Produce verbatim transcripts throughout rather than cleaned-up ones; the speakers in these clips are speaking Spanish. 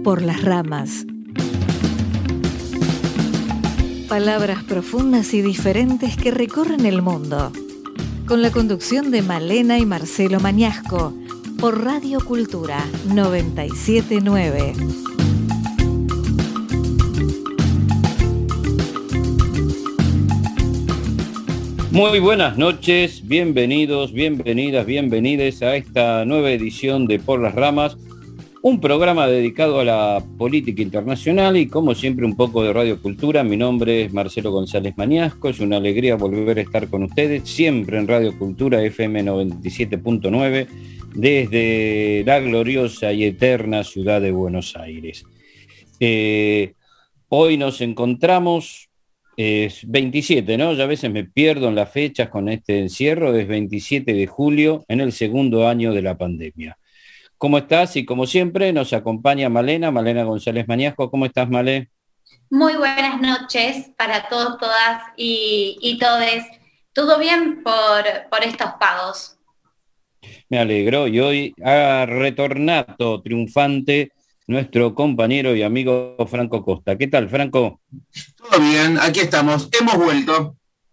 por las ramas. Palabras profundas y diferentes que recorren el mundo. Con la conducción de Malena y Marcelo Mañasco, por Radio Cultura noventa y siete punto nueve. Muy buenas noches, bienvenidos, bienvenidas, bienvenides a esta nueva edición de Por las Ramas, un programa dedicado a la política internacional y como siempre un poco de Radio Cultura. Mi nombre es Marcelo González Mañasco, es una alegría volver a estar con ustedes, siempre en Radio Cultura F M noventa y siete punto nueve, desde la gloriosa y eterna ciudad de Buenos Aires. Eh, hoy nos encontramos... Es veintisiete, ¿no? Ya a veces me pierdo en las fechas con este encierro. Es veintisiete de julio, en el segundo año de la pandemia. ¿Cómo estás? Y como siempre nos acompaña Malena, Malena González Mañasco. ¿Cómo estás, Malé? Muy buenas noches para todos, todas y, y todes. ¿Todo bien por, por estos pagos? Me alegro. Y hoy ha retornado triunfante nuestro compañero y amigo Franco Costa. ¿Qué tal, Franco? Todo bien, aquí estamos, hemos vuelto.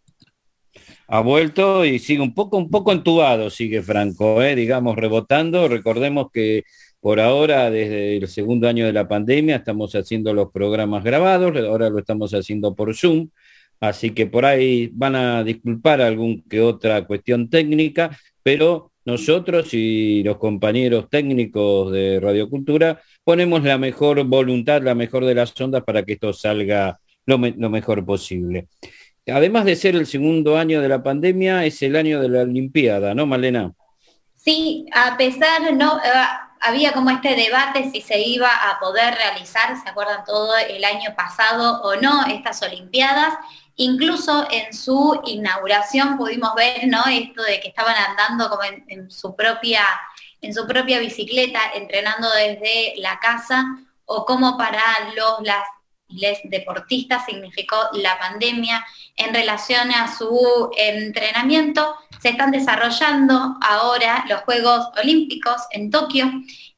Ha vuelto y sigue un poco, un poco entubado, sigue Franco, ¿eh? digamos, rebotando. Recordemos que por ahora, desde el segundo año de la pandemia, estamos haciendo los programas grabados, ahora lo estamos haciendo por Zoom, así que por ahí van a disculpar algún que otra cuestión técnica, pero nosotros y los compañeros técnicos de Radio Cultura ponemos la mejor voluntad, la mejor de las ondas para que esto salga lo, me, lo mejor posible. Además de ser el segundo año de la pandemia, es el año de la Olimpiada, ¿no, Malena? Sí, a pesar, no, uh, había como este debate si se iba a poder realizar, ¿se acuerdan todo el año pasado o no, estas Olimpiadas? Incluso en su inauguración pudimos ver, ¿no?, esto de que estaban andando como en, en su propia, en su propia bicicleta, entrenando desde la casa, o como para los, las les deportistas significó la pandemia en relación a su entrenamiento. Se están desarrollando ahora los Juegos Olímpicos en Tokio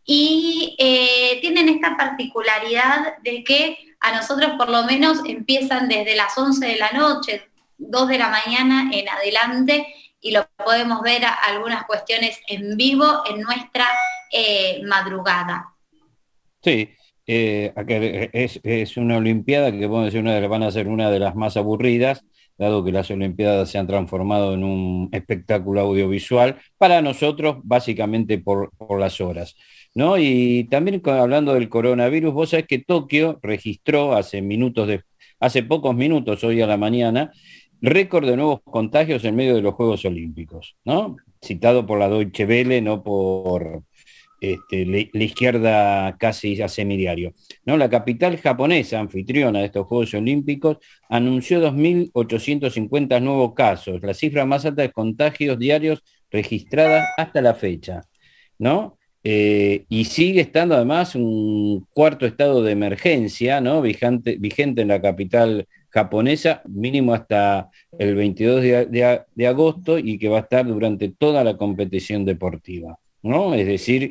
y eh, tienen esta particularidad de que a nosotros por lo menos empiezan desde las once de la noche, dos de la mañana en adelante, y lo podemos ver a algunas cuestiones en vivo en nuestra eh, madrugada. Sí. Eh, es, es una olimpiada que podemos decir una de, van a ser una de las más aburridas, dado que las olimpiadas se han transformado en un espectáculo audiovisual, para nosotros básicamente por, por las horas, ¿no? Y también hablando del coronavirus, vos sabés que Tokio registró hace minutos, de, hace pocos minutos, hoy a la mañana, récord de nuevos contagios en medio de los Juegos Olímpicos, ¿no? Citado por la Deutsche Welle, no por... Este, la, la izquierda casi a semidiario, ¿no? La capital japonesa, anfitriona de estos Juegos Olímpicos, anunció dos mil ochocientos cincuenta nuevos casos, la cifra más alta de contagios diarios registradas hasta la fecha, ¿no? Eh, y sigue estando además un cuarto estado de emergencia, ¿no? Vigente, vigente en la capital japonesa, mínimo hasta el veintidós de, de, de agosto, y que va a estar durante toda la competición deportiva, ¿no? Es decir,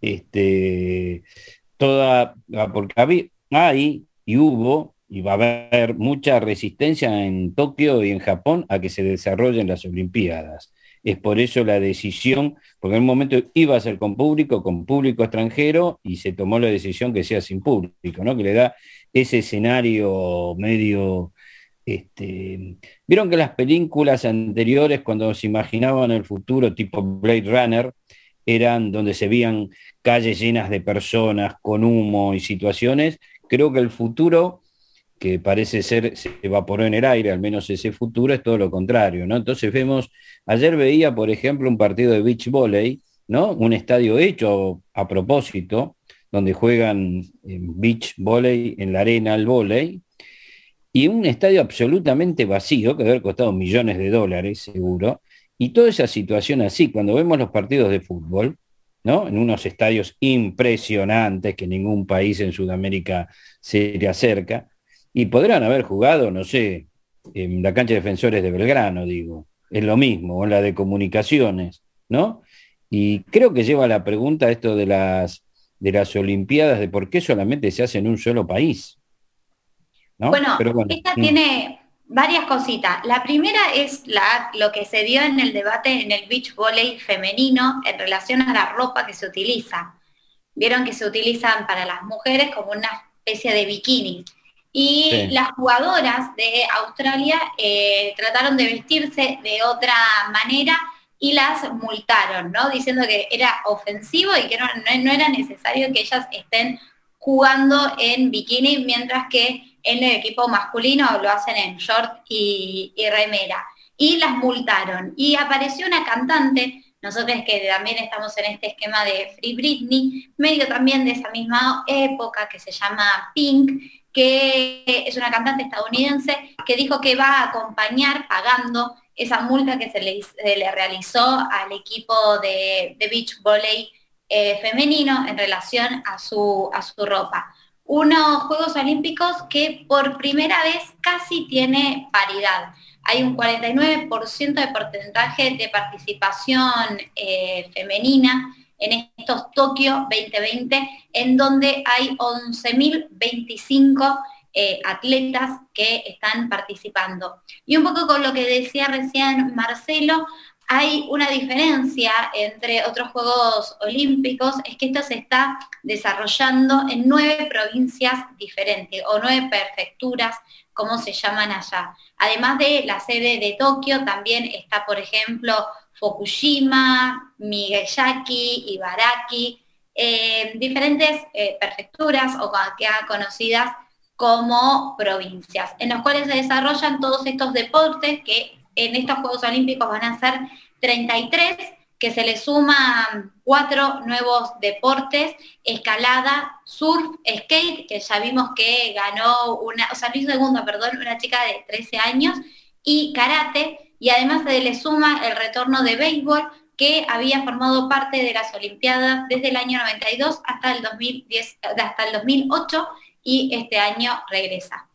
este, toda, porque había, hay y hubo y va a haber mucha resistencia en Tokio y en Japón a que se desarrollen las Olimpiadas. Es por eso la decisión, porque en un momento iba a ser con público, con público extranjero, y se tomó la decisión que sea sin público, ¿no? Que le da ese escenario medio... Este, vieron que las películas anteriores, cuando se imaginaban el futuro tipo Blade Runner, eran donde se veían calles llenas de personas, con humo y situaciones. Creo que el futuro, que parece ser, se evaporó en el aire, al menos ese futuro, es todo lo contrario, ¿no? Entonces vemos, ayer veía, por ejemplo, un partido de beach volley, ¿no? Un estadio hecho a propósito, donde juegan beach volley en la arena al volley, y un estadio absolutamente vacío, que debe haber costado millones de dólares, seguro. Y toda esa situación así, cuando vemos los partidos de fútbol, ¿no? En unos estadios impresionantes que ningún país en Sudamérica se le acerca, y podrán haber jugado, no sé, en la cancha de Defensores de Belgrano, digo, es lo mismo, o en la de Comunicaciones, ¿no? Y creo que lleva la pregunta esto de las, de las Olimpiadas, de por qué solamente se hace en un solo país, ¿no? Bueno, Pero bueno, esta mm. tiene varias cositas. La primera es la, lo que se dio en el debate en el beach volley femenino en relación a la ropa que se utiliza. Vieron que se utilizan para las mujeres como una especie de bikini. Y Sí. las jugadoras de Australia eh, trataron de vestirse de otra manera y las multaron, ¿no? Diciendo que era ofensivo y que no, no, no era necesario que ellas estén jugando en bikini, mientras que en el equipo masculino lo hacen en short y, y remera. Y las multaron. Y apareció una cantante, nosotros que también estamos en este esquema de Free Britney, medio también de esa misma época, que se llama Pink, que es una cantante estadounidense, que dijo que va a acompañar pagando esa multa que se le, se le realizó al equipo de, de beach volley eh, femenino en relación a su, a su ropa. Unos Juegos Olímpicos que por primera vez casi tiene paridad. Hay un cuarenta y nueve por ciento de porcentaje de participación eh, femenina en estos Tokio veinte veinte, en donde hay once mil veinticinco eh, atletas que están participando. Y un poco con lo que decía recién Marcelo, hay una diferencia entre otros Juegos Olímpicos, es que esto se está desarrollando en nueve provincias diferentes, o nueve prefecturas, como se llaman allá. Además de la sede de Tokio, también está, por ejemplo, Fukushima, Miyazaki, Ibaraki, eh, diferentes eh, prefecturas o ya conocidas como provincias, en los cuales se desarrollan todos estos deportes que en estos Juegos Olímpicos van a ser treinta y tres, que se le suman cuatro nuevos deportes: escalada, surf, skate, que ya vimos que ganó una, o sea, no hizo segundo, perdón, una chica de trece años, y karate, y además se le suma el retorno de béisbol, que había formado parte de las Olimpiadas desde el año noventa y dos hasta el dos mil diez, hasta el dos mil ocho, y este año regresa.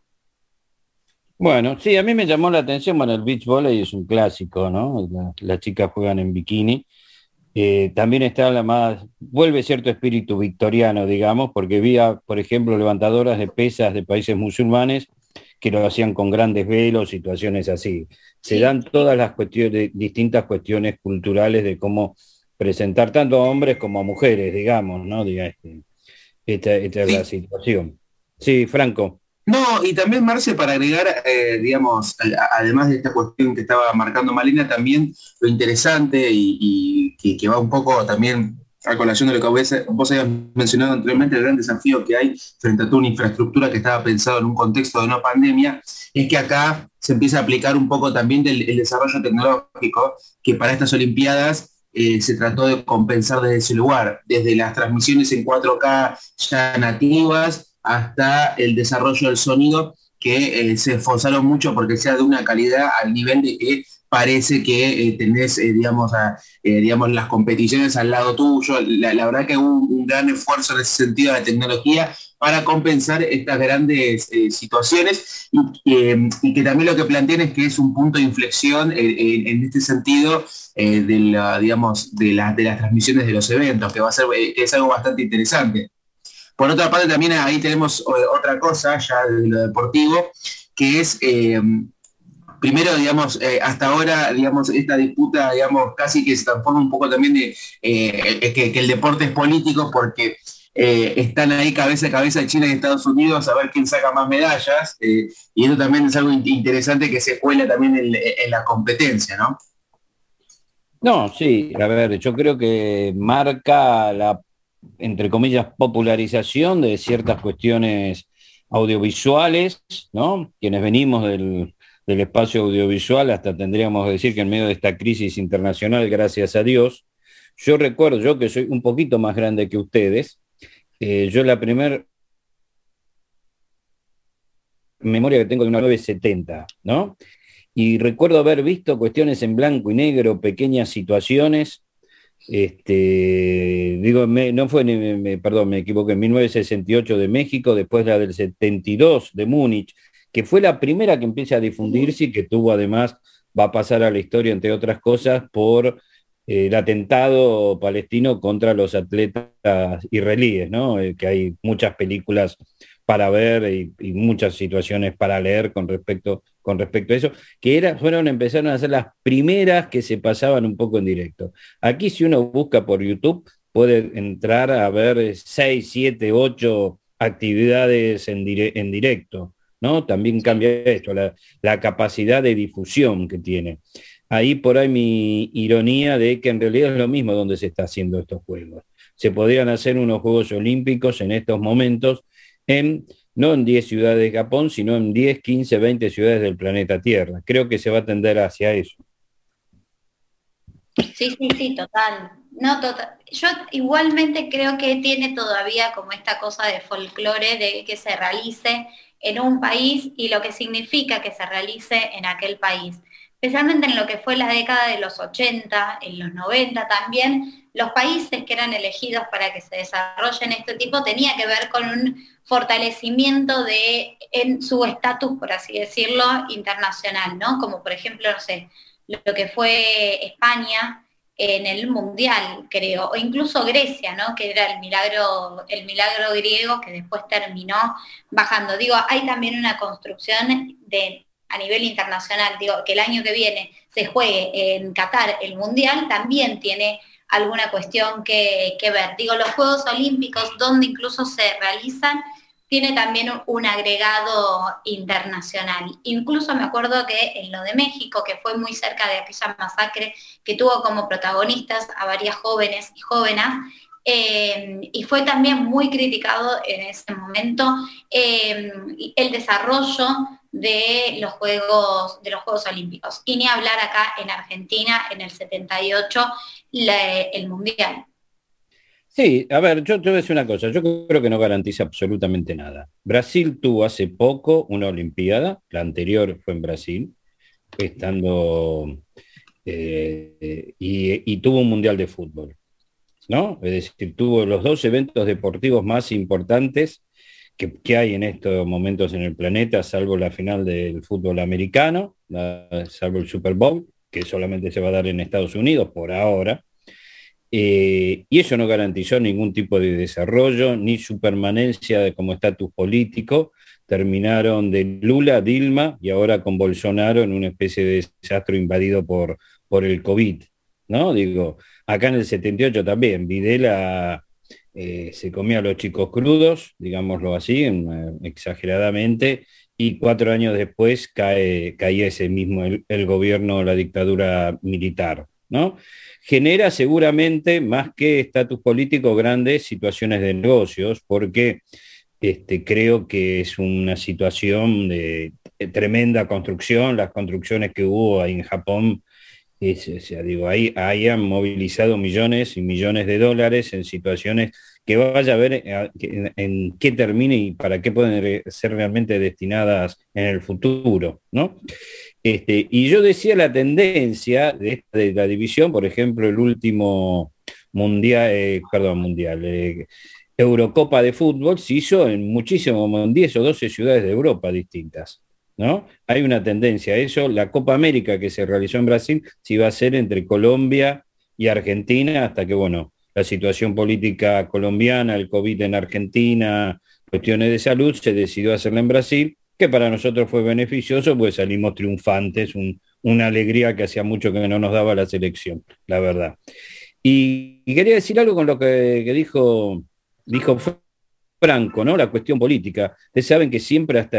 Bueno, sí, a mí me llamó la atención, bueno, el beach volley es un clásico, ¿no? La- las chicas juegan en bikini. Eh, también está la más, vuelve cierto espíritu victoriano, digamos, porque había, por ejemplo, levantadoras de pesas de países musulmanes que lo hacían con grandes velos, situaciones así. Se Sí. dan todas las cuestiones, distintas cuestiones culturales de cómo presentar tanto a hombres como a mujeres, digamos, ¿no? Diga, este, esta, esta es la Sí. situación. Sí, Franco. No, y también, Marce, para agregar, eh, digamos, a- además de esta cuestión que estaba marcando Malena, también lo interesante y, y que, que va un poco también a colación de lo que vos, vos habías mencionado anteriormente, el gran desafío que hay frente a toda una infraestructura que estaba pensado en un contexto de no pandemia, es que acá se empieza a aplicar un poco también del el desarrollo tecnológico, que para estas Olimpiadas eh, se trató de compensar desde ese lugar, desde las transmisiones en cuatro K ya nativas, hasta el desarrollo del sonido, que eh, se esforzaron mucho porque sea de una calidad al nivel de que parece que eh, tenés, eh, digamos, a, eh, digamos, las competiciones al lado tuyo. La, la verdad que hubo un, un gran esfuerzo en ese sentido de tecnología para compensar estas grandes eh, situaciones y, eh, y que también lo que plantean es que es un punto de inflexión en, en, en este sentido eh, de, la, digamos, de, la, de las transmisiones de los eventos, que va a ser, eh, que es algo bastante interesante. Por otra parte, también ahí tenemos otra cosa ya de lo deportivo, que es, eh, primero, digamos, eh, hasta ahora, digamos, esta disputa, digamos, casi que se transforma un poco también de eh, que, que el deporte es político, porque eh, están ahí cabeza a cabeza China y Estados Unidos a ver quién saca más medallas, eh, y eso también es algo interesante que se cuela también en, en la competencia, ¿no? No, sí, a ver, yo creo que marca la, entre comillas, popularización de ciertas cuestiones audiovisuales, ¿no? Quienes venimos del, del espacio audiovisual, hasta tendríamos que decir que en medio de esta crisis internacional, gracias a Dios, yo recuerdo, yo que soy un poquito más grande que ustedes, eh, yo la primera memoria que tengo de una nueve setenta, ¿no? Y recuerdo haber visto cuestiones en blanco y negro, pequeñas situaciones. Este, digo, me, no fue, me, me, perdón, me equivoqué, en mil novecientos sesenta y ocho de México, después la del setenta y dos de Múnich, que fue la primera que empieza a difundirse y que tuvo además, va a pasar a la historia, entre otras cosas, por el atentado palestino contra los atletas israelíes, ¿no? Eh, que hay muchas películas para ver y, y muchas situaciones para leer con respecto, con respecto a eso, que era, fueron, empezaron a ser las primeras que se pasaban un poco en directo. Aquí si uno busca por YouTube, puede entrar a ver seis, siete, ocho actividades en, dire, en directo, ¿no? También cambia esto, la, la capacidad de difusión que tiene. Ahí por ahí mi ironía de que en realidad es lo mismo donde se está haciendo estos juegos. Se podrían hacer unos Juegos Olímpicos en estos momentos en, no en diez ciudades de Japón, sino en diez, quince, veinte ciudades del planeta Tierra. Creo que se va a tender hacia eso. Sí, sí, sí, total. No, total. Yo igualmente creo que tiene todavía como esta cosa de folclore de que se realice en un país y lo que significa que se realice en aquel país. Especialmente en lo que fue la década de los ochenta, en los noventa también, los países que eran elegidos para que se desarrollen este tipo tenía que ver con un fortalecimiento de en su estatus, por así decirlo, internacional, ¿no? Como por ejemplo, no sé, lo que fue España en el Mundial, creo, o incluso Grecia, ¿no? Que era el milagro, el milagro griego que después terminó bajando. Digo, hay también una construcción de, a nivel internacional, digo, que el año que viene se juegue en Qatar el Mundial, también tiene alguna cuestión que, que ver. Digo, los Juegos Olímpicos, donde incluso se realizan, tiene también un agregado internacional. Incluso me acuerdo que en lo de México, que fue muy cerca de aquella masacre, que tuvo como protagonistas a varias jóvenes y jóvenes, eh, y fue también muy criticado en ese momento eh, el desarrollo de los Juegos, de los Juegos Olímpicos. Y ni hablar acá en Argentina, en el setenta y ocho, la, el Mundial. Sí, a ver, yo te voy a decir una cosa, yo creo que no garantiza absolutamente nada. Brasil tuvo hace poco una Olimpiada, la anterior fue en Brasil, estando eh, y, y tuvo un Mundial de Fútbol, ¿no? Es decir, tuvo los dos eventos deportivos más importantes que, que hay en estos momentos en el planeta, salvo la final del fútbol americano, la, salvo el Super Bowl, que solamente se va a dar en Estados Unidos por ahora. Eh, y eso no garantizó ningún tipo de desarrollo, ni su permanencia de, como estatus político. Terminaron de Lula, Dilma, y ahora con Bolsonaro en una especie de desastre invadido por, por el COVID, ¿no? Digo, acá en el setenta y ocho también, Videla eh, se comía a los chicos crudos, digámoslo así, en, exageradamente, y cuatro años después cae, caía ese mismo, el, el gobierno, la dictadura militar, ¿no? Genera seguramente, más que estatus político, grandes situaciones de negocios, porque este, creo que es una situación de, de tremenda construcción. Las construcciones que hubo ahí en Japón, es, o sea, digo, ahí, ahí han movilizado millones y millones de dólares en situaciones que vaya a ver en, en qué termine y para qué pueden ser realmente destinadas en el futuro, ¿no? Este, y yo decía la tendencia de, de la división, por ejemplo, el último mundial, eh, perdón, mundial, eh, Eurocopa de fútbol se hizo en muchísimos, en diez o doce ciudades de Europa distintas, ¿no? Hay una tendencia a eso. La Copa América que se realizó en Brasil se iba a hacer entre Colombia y Argentina, hasta que, bueno, la situación política colombiana, el COVID en Argentina, cuestiones de salud, se decidió hacerla en Brasil, que para nosotros fue beneficioso, pues salimos triunfantes, un, una alegría que hacía mucho que no nos daba la selección, la verdad. Y, y quería decir algo con lo que, que dijo, dijo Franco, ¿no? La cuestión política. Ustedes saben que siempre hasta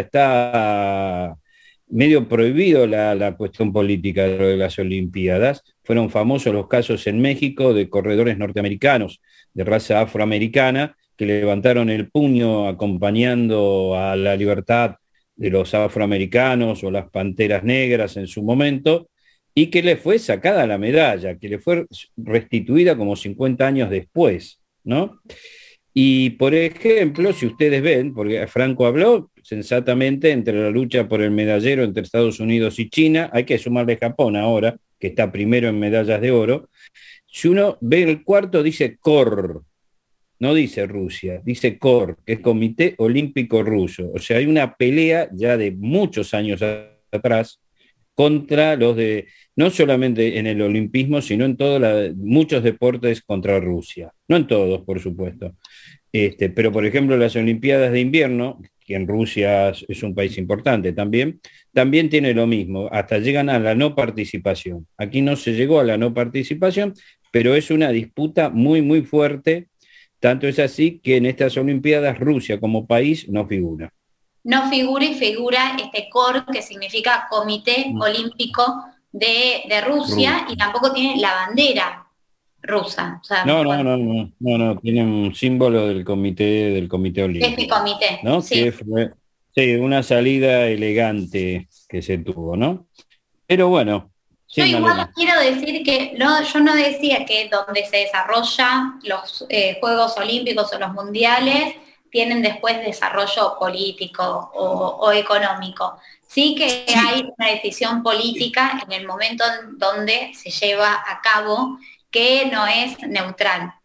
está medio prohibido la, la cuestión política de las Olimpiadas. Fueron famosos los casos en México de corredores norteamericanos de raza afroamericana que levantaron el puño acompañando a la libertad de los afroamericanos o las panteras negras en su momento, y que le fue sacada la medalla, que le fue restituida como cincuenta años después, ¿no? Y, por ejemplo, si ustedes ven, porque Franco habló sensatamente entre la lucha por el medallero entre Estados Unidos y China, hay que sumarle Japón ahora, que está primero en medallas de oro. Si uno ve el cuarto, dice C O R, no dice Rusia, dice C O R, que es Comité Olímpico Ruso. O sea, hay una pelea ya de muchos años atrás contra los de, no solamente en el olimpismo, sino en todos muchos deportes contra Rusia. No en todos, por supuesto. Este, pero, por ejemplo, las Olimpiadas de invierno, que en Rusia es un país importante también, también tiene lo mismo, hasta llegan a la no participación. Aquí no se llegó a la no participación, pero es una disputa muy, muy fuerte. Tanto es así que en estas Olimpiadas Rusia como país no figura. No figura y figura este C O R, que significa Comité mm. Olímpico de, de Rusia, Rusia, y tampoco tiene la bandera rusa. O sea, no, no, no, no, no, no, tiene un símbolo del comité, del comité olímpico. Este comité, ¿no? Sí. Que fue, sí, una salida elegante que se tuvo, ¿no? Pero bueno. Sí, yo igual Malena. quiero decir que no, yo no decía que donde se desarrollan los eh, Juegos Olímpicos o los Mundiales tienen después desarrollo político o, o económico. Sí que sí. Hay una decisión política en el momento en donde se lleva a cabo que no es neutral.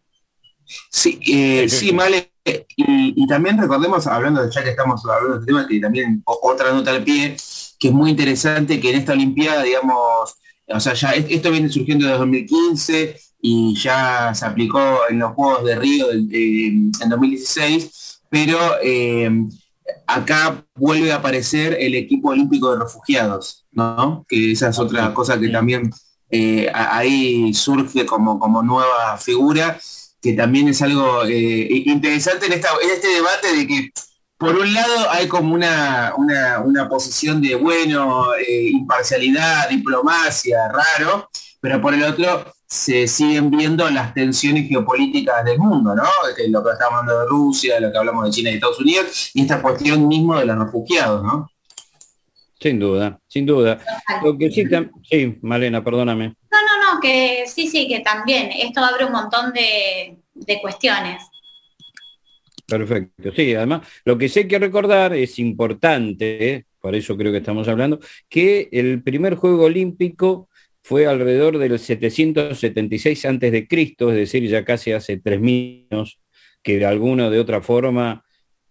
Sí, eh, sí, Male, y, y también recordemos, hablando de ya que estamos hablando de este tema, que también otra nota al pie, que es muy interesante que en esta Olimpiada, digamos, o sea, ya esto viene surgiendo desde dos mil quince y ya se aplicó en los Juegos de Río del, eh, en dos mil dieciséis, pero eh, acá vuelve a aparecer el equipo olímpico de refugiados, ¿no? Que esa es otra cosa que también eh, ahí surge como, como nueva figura, que también es algo eh, interesante en, esta, en este debate de que por un lado hay como una, una, una posición de, bueno, eh, imparcialidad, diplomacia, raro, pero por el otro se siguen viendo las tensiones geopolíticas del mundo, ¿no? Lo que estamos hablando de Rusia, lo que hablamos de China y Estados Unidos, y esta cuestión mismo de los refugiados, ¿no? Sin duda, sin duda. Lo que sí, sí, Malena, perdóname. No, no, no, que sí, sí, que también. Esto abre un montón de, de cuestiones. Perfecto, sí, además, lo que sí hay que recordar es importante, ¿eh? Por eso creo que estamos hablando, que el primer Juego Olímpico fue alrededor del setecientos setenta y seis antes de Cristo, es decir, ya casi hace tres mil años, que de alguna o de otra forma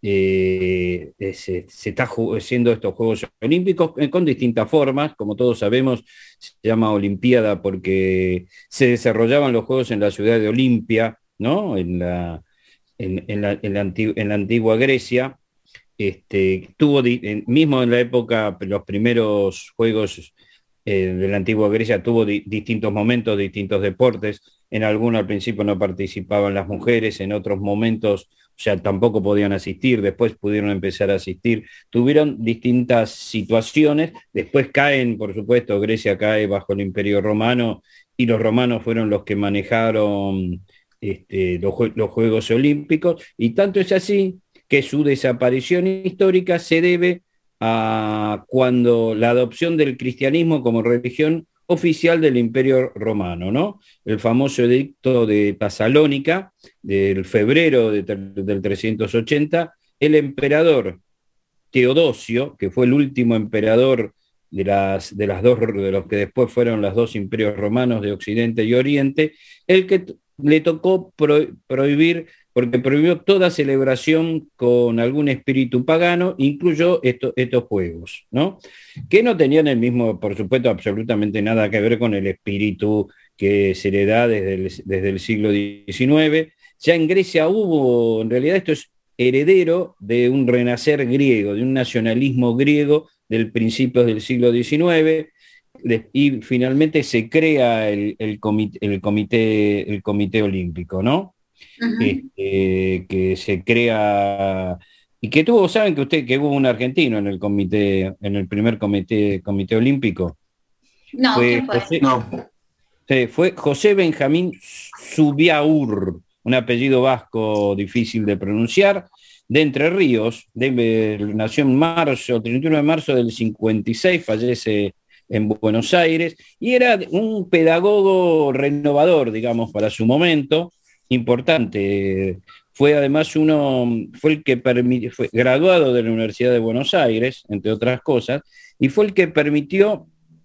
eh, se, se está haciendo estos Juegos Olímpicos con distintas formas. Como todos sabemos, se llama Olimpiada porque se desarrollaban los Juegos en la ciudad de Olimpia, ¿no? En la En, en, la, en, la antigua, en la antigua Grecia, este, tuvo, en, mismo en la época, los primeros juegos eh, de la antigua Grecia, tuvo di, distintos momentos, distintos deportes. En algunos al principio no participaban las mujeres, en otros momentos ya tampoco podían asistir, después pudieron empezar a asistir. Tuvieron distintas situaciones, después caen, por supuesto, Grecia cae bajo el Imperio Romano, y los romanos fueron los que manejaron Este, los, los Juegos Olímpicos, y tanto es así que su desaparición histórica se debe a cuando la adopción del cristianismo como religión oficial del Imperio Romano, ¿no? El famoso edicto de Tesalónica del febrero de, del trescientos ochenta, el emperador Teodosio, que fue el último emperador de las, de las dos, de los que después fueron los dos imperios romanos de Occidente y Oriente, el que le tocó pro, prohibir, porque prohibió toda celebración con algún espíritu pagano, incluyó esto, estos juegos, ¿no? Que no tenían el mismo, por supuesto, absolutamente nada que ver con el espíritu que se le da desde el, desde el siglo diecinueve. Ya en Grecia hubo, en realidad esto es heredero de un renacer griego, de un nacionalismo griego del principio del siglo diecinueve, y finalmente se crea el, el, comité, el, comité, el comité olímpico, ¿no? Uh-huh. Este, que se crea y que tuvo, saben que usted que hubo un argentino en el comité, en el primer comité, comité olímpico. No, fue, fue? José, no. Sí, fue José Benjamín Zubiaur, un apellido vasco difícil de pronunciar, de Entre Ríos, de, nació en marzo, treinta y uno de marzo del cincuenta y seis, fallece en Buenos Aires, y era un pedagogo renovador, digamos, para su momento, importante. Fue además uno, fue el que permitió, fue graduado de la Universidad de Buenos Aires, entre otras cosas, y fue el que permitió,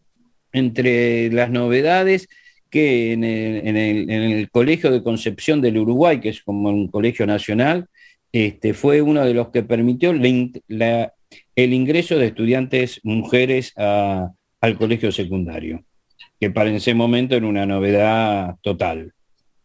entre las novedades, que en el, en el, en el Colegio de Concepción del Uruguay, que es como un colegio nacional, este, fue uno de los que permitió la, la, el ingreso de estudiantes mujeres a al colegio secundario, que para ese momento era una novedad total.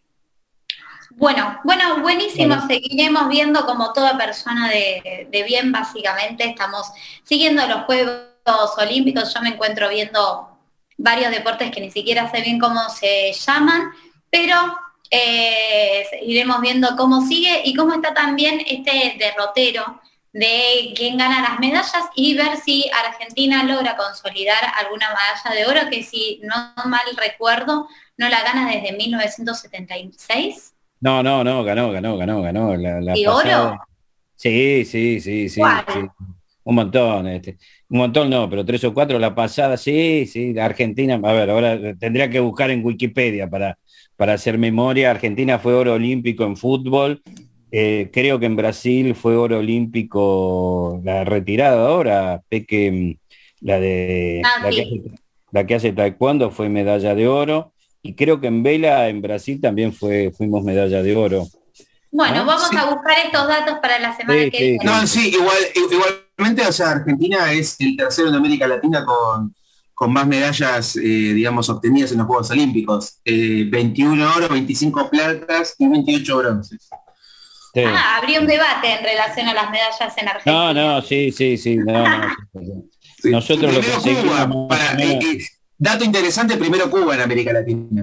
Bueno, bueno, buenísimo, Bueno. Seguiremos viendo como toda persona de, de bien, básicamente, estamos siguiendo los Juegos Olímpicos, yo me encuentro viendo varios deportes que ni siquiera sé bien cómo se llaman, pero eh, iremos viendo cómo sigue y cómo está también este derrotero de quién gana las medallas y ver si Argentina logra consolidar alguna medalla de oro, que si no mal recuerdo, no la gana desde mil novecientos setenta y seis. No, no, no, ganó, ganó, ganó, ganó. La, la ¿Y pasada. oro? Sí, sí, sí, sí, ¿Cuál? sí. Un montón, este. Un montón no, pero tres o cuatro la pasada, sí, sí, la Argentina, a ver, ahora tendría que buscar en Wikipedia para, para hacer memoria. Argentina fue oro olímpico en fútbol, eh, creo que en Brasil fue oro olímpico la retirada ahora, Peque, la de Ah, la que, sí. hace, la que hace taekwondo fue medalla de oro, y creo que en vela en Brasil también fue, fuimos medalla de oro. Bueno, ¿No? vamos Sí. a buscar estos datos para la semana Sí, que sí, viene. No, sí, igual, igualmente, o sea, Argentina es el tercero en América Latina con, con más medallas, eh, digamos, obtenidas en los Juegos Olímpicos. Eh, veintiuno oro, veinticinco platas y veintiocho bronces. Sí. Ah, habría un debate en relación a las medallas en Argentina. No, no, sí, sí, sí, no, no, sí. Sí. Nosotros lo Primero conseguimos Cuba, más o para, menos. eh, eh, dato interesante, primero Cuba en América Latina.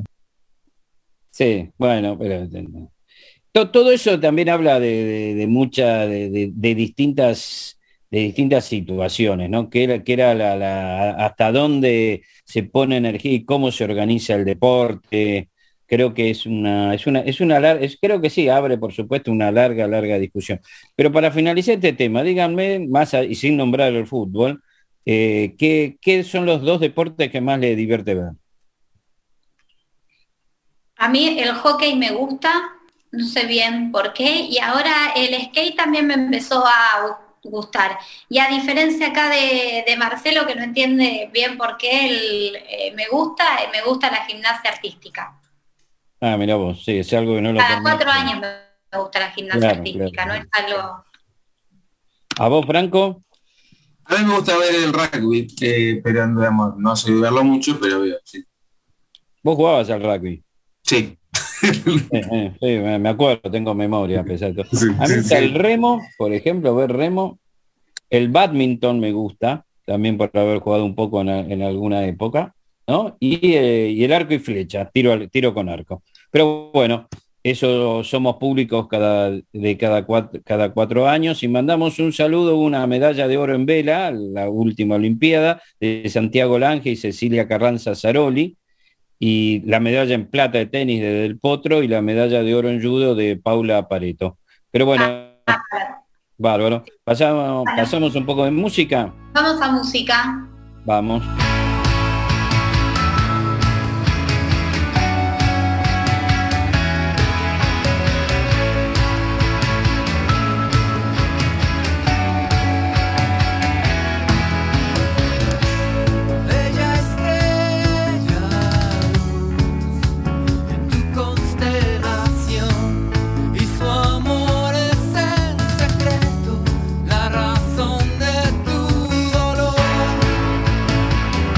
Sí, bueno, pero to- todo eso también habla de, de, de mucha, de, de- de distintas, de distintas situaciones, ¿no? Que era, que era la, la- hasta dónde se pone energía y cómo se organiza el deporte. Creo que es una, es una, es una larga, es- creo que sí, abre por supuesto una larga, larga discusión. Pero para finalizar este tema, díganme, más a- y sin nombrar el fútbol, eh, ¿qué, qué son los dos deportes que más le divierte ver? A mí el hockey me gusta, no sé bien por qué, y ahora el skate también me empezó a gustar. Y a diferencia acá de, de Marcelo, que no entiende bien por qué él, eh, me gusta, eh, me gusta la gimnasia artística. Ah, mira vos, sí, es algo que no lo Cada termino. cuatro años me gusta la gimnasia Claro, artística, claro. no es algo... ¿A vos, Franco? A mí me gusta ver el rugby, eh, pero digamos, no soy de verlo mucho, pero veo, sí. Vos jugabas al rugby. Sí. Eh, eh, sí, me me acuerdo, tengo memoria, a pesar de todo. Sí, A mí sí, está sí. el remo, por ejemplo, ver remo. El badminton me gusta, también por haber jugado un poco en, en alguna época, ¿no? Y, eh, y el arco y flecha, tiro, al- tiro con arco. Pero bueno, eso somos públicos cada, de cada cuatro, cada cuatro años y mandamos un saludo, una medalla de oro en vela, la última Olimpiada, de Santiago Lange y Cecilia Carranza Zaroli, y la medalla en plata de tenis de Del Potro y la medalla de oro en judo de Paula Pareto. Pero bueno, Ah, bárbaro. Pasamos, Bueno. pasamos un poco de música. vamos a música. Vamos. Bella estrella, luz en tu constelación, y su amor es el secreto, la razón de tu dolor.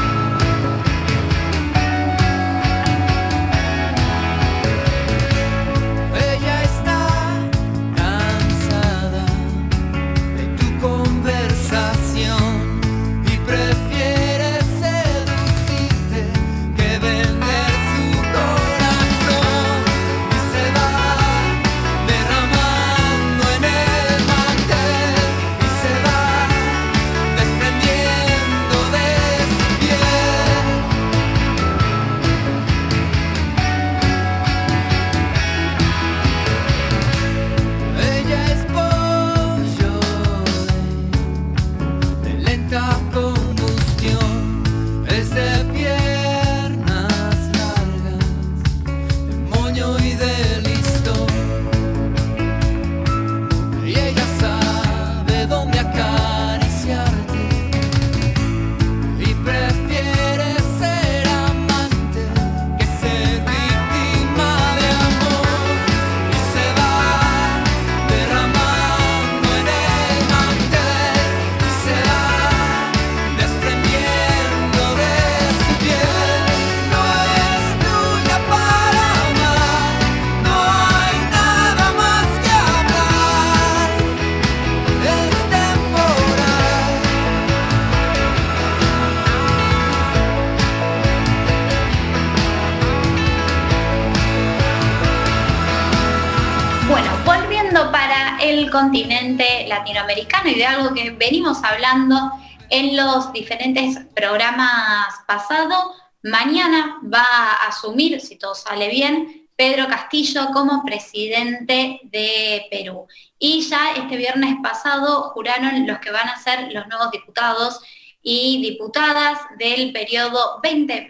para el continente latinoamericano y de algo que venimos hablando en los diferentes programas pasados. Mañana va a asumir, si todo sale bien, Pedro Castillo como presidente de Perú. Y ya este viernes pasado juraron los que van a ser los nuevos diputados y diputadas del periodo veinte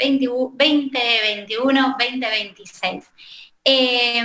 veintiuno veinte veintiséis. Eh,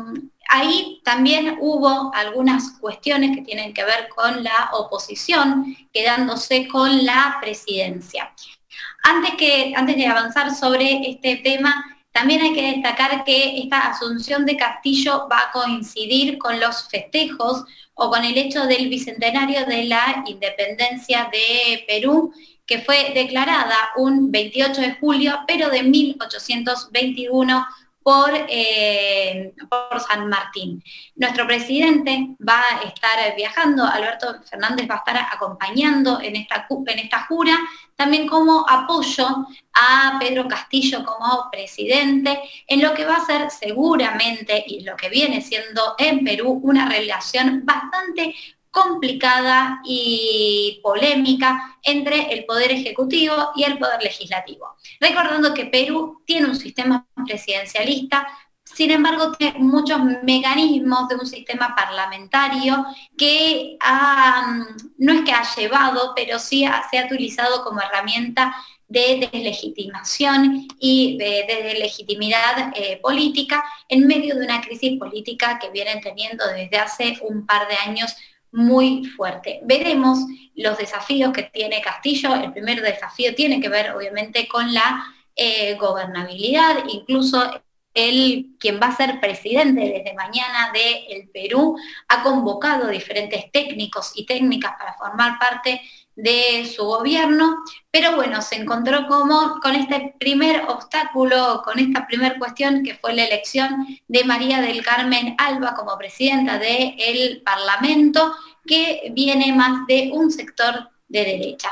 ahí también hubo algunas cuestiones que tienen que ver con la oposición, quedándose con la presidencia. Antes, que, antes de avanzar sobre este tema, también hay que destacar que esta asunción de Castillo va a coincidir con los festejos o con el hecho del bicentenario de la independencia de Perú, que fue declarada un veintiocho de julio, pero de mil ochocientos veintiuno, por, eh, por San Martín. Nuestro presidente va a estar viajando, Alberto Fernández va a estar acompañando en esta, en esta jura, también como apoyo a Pedro Castillo como presidente, en lo que va a ser seguramente, y lo que viene siendo en Perú, una relación bastante complicada y polémica entre el Poder Ejecutivo y el Poder Legislativo. Recordando que Perú tiene un sistema presidencialista, sin embargo tiene muchos mecanismos de un sistema parlamentario que ha, no es que ha llevado, pero sí ha, se ha utilizado como herramienta de deslegitimación y de, de, de legitimidad eh, política en medio de una crisis política que vienen teniendo desde hace un par de años muy fuerte. Veremos los desafíos que tiene Castillo. El primer desafío tiene que ver obviamente con la eh, gobernabilidad, incluso él, quien va a ser presidente desde mañana del Perú, ha convocado diferentes técnicos y técnicas para formar parte de su gobierno, pero bueno, se encontró como con este primer obstáculo, con esta primera cuestión que fue la elección de María del Carmen Alba como presidenta del Parlamento, que viene más de un sector de derecha.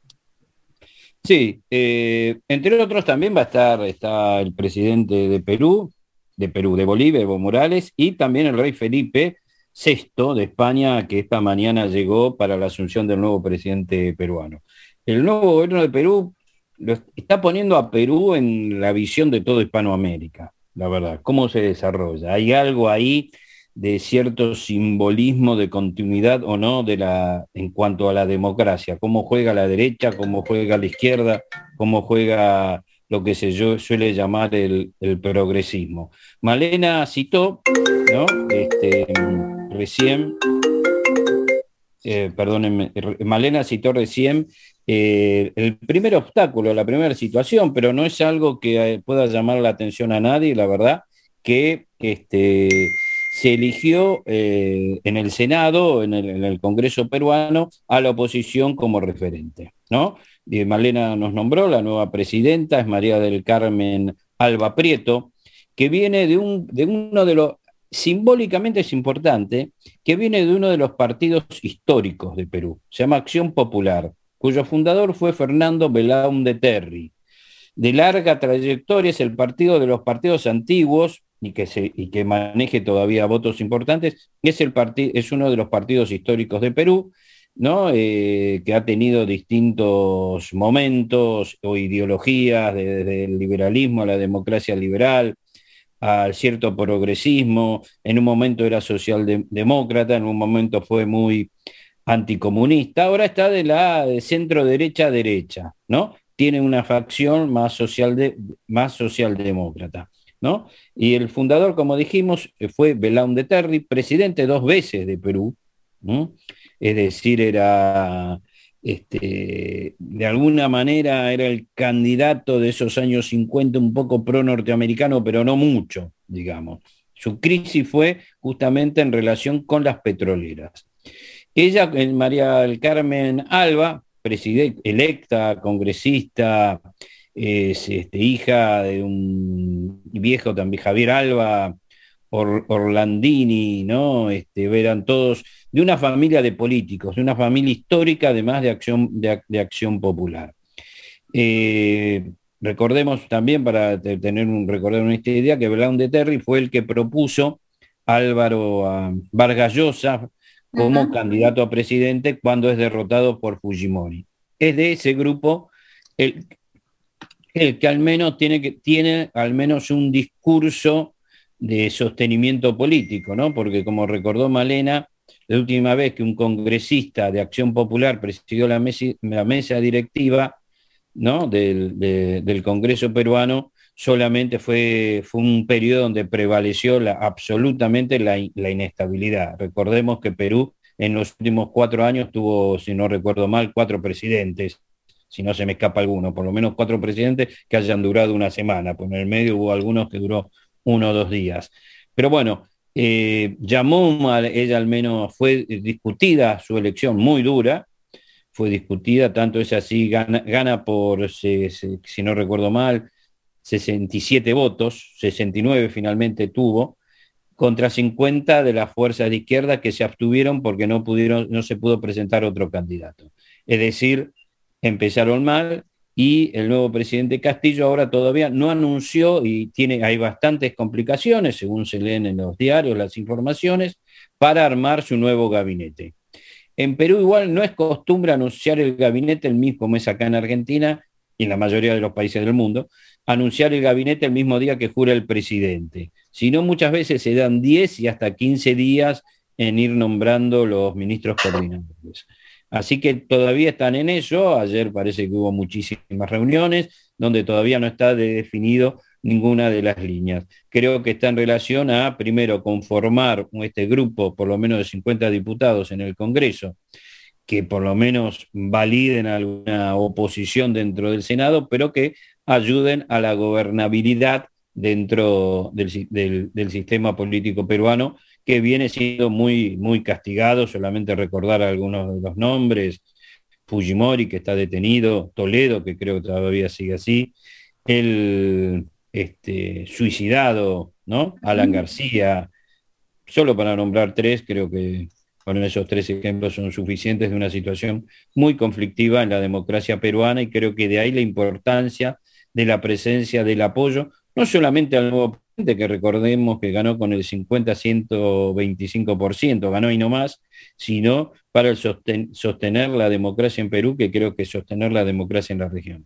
Sí, eh, entre otros también va a estar está el presidente de Perú, de Perú, de Bolivia, Evo Morales, y también el rey Felipe sexto de España, que esta mañana llegó para la asunción del nuevo presidente peruano. El nuevo gobierno de Perú lo está poniendo a Perú en la visión de todo Hispanoamérica, la verdad. ¿Cómo se desarrolla? ¿Hay algo ahí de cierto simbolismo de continuidad o no de la, en cuanto a la democracia? ¿Cómo juega la derecha? ¿Cómo juega la izquierda? ¿Cómo juega lo que se suele llamar el, el progresismo? Malena citó, ¿no? Este, recién, eh, perdónenme, Malena citó recién eh, el primer obstáculo, la primera situación, pero no es algo que eh, pueda llamar la atención a nadie, la verdad, que este, se eligió eh, en el Senado, en el, en el Congreso peruano, a la oposición como referente, ¿no? Eh, Malena nos nombró, la nueva presidenta es María del Carmen Alba Prieto, que viene de, un, de uno de los, simbólicamente es importante, que viene de uno de los partidos históricos de Perú, se llama Acción Popular, cuyo fundador fue Fernando Belaúnde Terry. De larga trayectoria, es el partido de los partidos antiguos y que, se, y que maneje todavía votos importantes, es, el partid, es uno de los partidos históricos de Perú, ¿no? Eh, que ha tenido distintos momentos o ideologías, desde de el liberalismo a la democracia liberal, al cierto progresismo, en un momento era socialdemócrata, en un momento fue muy anticomunista, ahora está de la de centro derecha a derecha, ¿no? Tiene una facción más, social de, más socialdemócrata, ¿no? Y el fundador, como dijimos, fue Belaúnde Terry, presidente dos veces de Perú, ¿no? Es decir, era, este, de alguna manera, era el candidato de esos años cincuenta, un poco pro-norteamericano, pero no mucho, digamos. Su crisis fue justamente en relación con las petroleras. Ella, María del Carmen Alba, electa, congresista, es este, hija de un viejo también, Javier Alba Or, Orlandini, ¿no? Este, eran todos de una familia de políticos, de una familia histórica, además de acción, de, de acción popular. Eh, recordemos también, para tener un recordar una idea, que Belaúnde Terry fue el que propuso a Álvaro a Vargas Llosa, como Ujú. candidato a presidente cuando es derrotado por Fujimori. Es de ese grupo el, el que al menos tiene, que, tiene al menos un discurso de sostenimiento político, ¿no? Porque como recordó Malena, la última vez que un congresista de Acción Popular presidió la mesa, la mesa directiva, ¿no? del, de, del Congreso peruano, solamente fue, fue un periodo donde prevaleció la, absolutamente la, la inestabilidad. Recordemos que Perú en los últimos cuatro años tuvo, si no recuerdo mal, cuatro presidentes, si no se me escapa alguno, por lo menos cuatro presidentes que hayan durado una semana, pues en el medio hubo algunos que duró uno o dos días. Pero bueno, eh, Yamuma, ella al menos fue discutida su elección muy dura, fue discutida, tanto es así, gana, gana por, si, si, si no recuerdo mal, sesenta y siete votos, sesenta y nueve finalmente tuvo, contra cincuenta de las fuerzas de izquierda que se abstuvieron porque no pudieron, no se pudo presentar otro candidato. Es decir, empezaron mal y el nuevo presidente Castillo ahora todavía no anunció y tiene, hay bastantes complicaciones, según se leen en los diarios las informaciones, para armar su nuevo gabinete. En Perú igual no es costumbre anunciar el gabinete el mismo, como es acá en Argentina y en la mayoría de los países del mundo, anunciar el gabinete el mismo día que jura el presidente, sino muchas veces se dan diez y hasta quince días en ir nombrando los ministros coordinadores. Así que todavía están en eso, ayer parece que hubo muchísimas reuniones donde todavía no está definido ninguna de las líneas. Creo que está en relación a, primero, conformar este grupo, por lo menos de cincuenta diputados en el Congreso, que por lo menos validen alguna oposición dentro del Senado, pero que ayuden a la gobernabilidad dentro del, del, del sistema político peruano, que viene siendo muy, muy castigado. Solamente recordar algunos de los nombres: Fujimori, que está detenido; Toledo, que creo que todavía sigue así; el este, suicidado, ¿no? Alan García. Solo para nombrar tres, creo que con esos tres ejemplos son suficientes de una situación muy conflictiva en la democracia peruana, y creo que de ahí la importancia de la presencia, del apoyo, no solamente al nuevo presidente, que recordemos que ganó con el cincuenta a ciento veinticinco por ciento, ganó y no más, sino para el sosten sostener la democracia en Perú, que creo que es sostener la democracia en la región.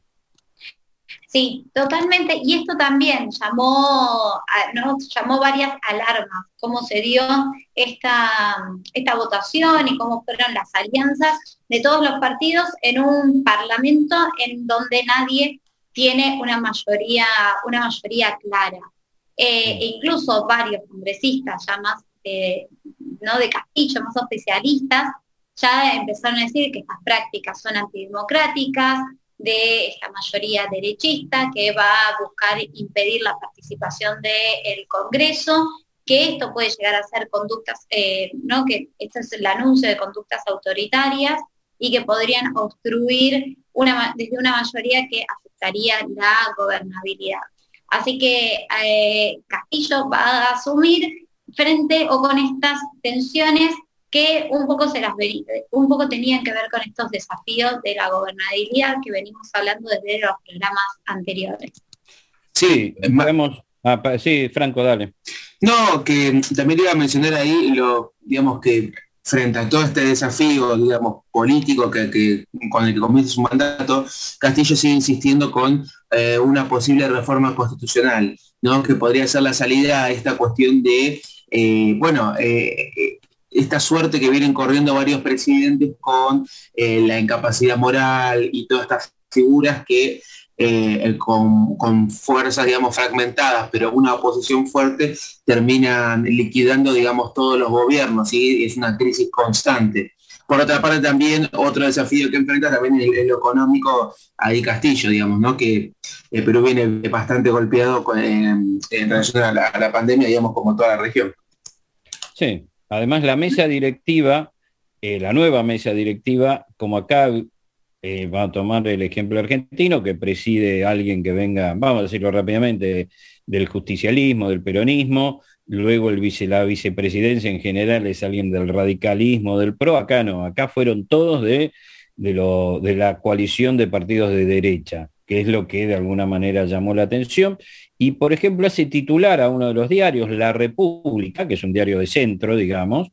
Sí, totalmente. Y esto también llamó, a, ¿no? llamó varias alarmas, cómo se dio esta, esta votación y cómo fueron las alianzas de todos los partidos en un parlamento en donde nadie tiene una mayoría, una mayoría clara. Eh, e incluso varios congresistas ya más eh, ¿no? de Castillo, más oficialistas, ya empezaron a decir que estas prácticas son antidemocráticas, de esta mayoría derechista que va a buscar impedir la participación del Congreso, que esto puede llegar a ser conductas, eh, ¿no? que esto es el anuncio de conductas autoritarias y que podrían obstruir una, desde una mayoría que afectaría la gobernabilidad. Así que eh, Castillo va a asumir frente o con estas tensiones que un poco se las un poco tenían que ver con estos desafíos de la gobernabilidad que venimos hablando desde los programas anteriores. Sí, podemos, ah, sí, Franco, dale. No, que también iba a mencionar ahí lo, digamos que frente a todo este desafío, digamos, político que, que con el que comienza su mandato, Castillo sigue insistiendo con eh, una posible reforma constitucional, ¿no? Que podría ser la salida a esta cuestión de, eh, bueno, eh, esta suerte que vienen corriendo varios presidentes con eh, la incapacidad moral y todas estas figuras que eh, con, con fuerzas, digamos, fragmentadas, pero una oposición fuerte, terminan liquidando, digamos, todos los gobiernos, ¿sí? Es una crisis constante. Por otra parte, también otro desafío que enfrenta también es lo económico, ahí Castillo, digamos, ¿no? Que eh, Perú viene bastante golpeado con, en, en relación a la, a la pandemia, digamos, como toda la región. Sí. Además, la mesa directiva, eh, la nueva mesa directiva, como acá eh, va a tomar el ejemplo argentino, que preside alguien que venga, vamos a decirlo rápidamente, del justicialismo, del peronismo; luego el vice, la vicepresidencia en general es alguien del radicalismo, del PRO. Acá no, acá fueron todos de, de, lo, de la coalición de partidos de derecha, que es lo que de alguna manera llamó la atención. Y, por ejemplo, hace titular a uno de los diarios, La República, que es un diario de centro, digamos,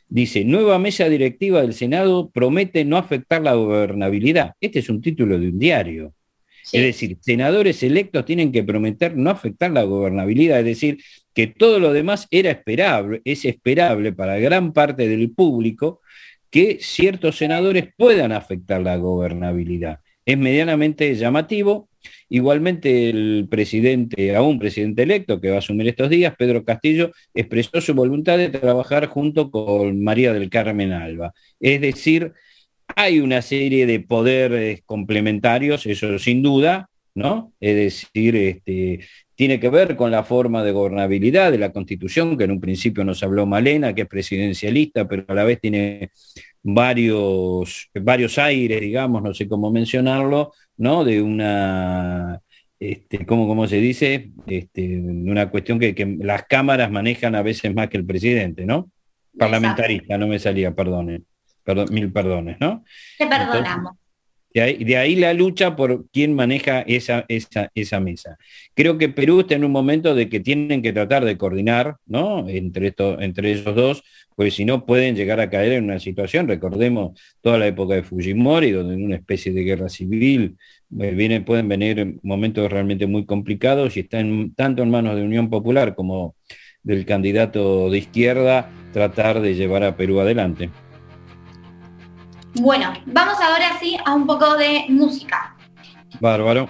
Dice, nueva mesa directiva del Senado promete no afectar la gobernabilidad. Este es un título de un diario. Sí. Es decir, senadores electos tienen que prometer no afectar la gobernabilidad, es decir, que todo lo demás era esperable, es esperable para gran parte del público que ciertos senadores puedan afectar la gobernabilidad. Es medianamente llamativo. Igualmente el presidente, aún presidente electo que va a asumir estos días, Pedro Castillo, expresó su voluntad de trabajar junto con María del Carmen Alba. Es decir, hay una serie de poderes complementarios, eso sin duda, ¿no? Es decir, este, tiene que ver con la forma de gobernabilidad de la Constitución, que en un principio nos habló Malena, que es presidencialista, pero a la vez tiene varios, varios aires, digamos, no sé cómo mencionarlo, ¿no? De una, este, ¿cómo, cómo se dice? Este, una cuestión que, que las cámaras manejan a veces más que el presidente, ¿no? Parlamentarista, no me salía, perdonen. Perdón, mil perdones, ¿no? Te perdonamos. Entonces, de, ahí, de ahí la lucha por quién maneja esa, esa, esa mesa. Creo que Perú está en un momento de que tienen que tratar de coordinar, ¿no? Entre, esto, entre ellos dos, porque si no pueden llegar a caer en una situación, recordemos toda la época de Fujimori, donde en una especie de guerra civil eh, viene, pueden venir momentos realmente muy complicados y están tanto en manos de Unión Popular como del candidato de izquierda tratar de llevar a Perú adelante. Bueno, vamos ahora sí a un poco de música. Bárbaro.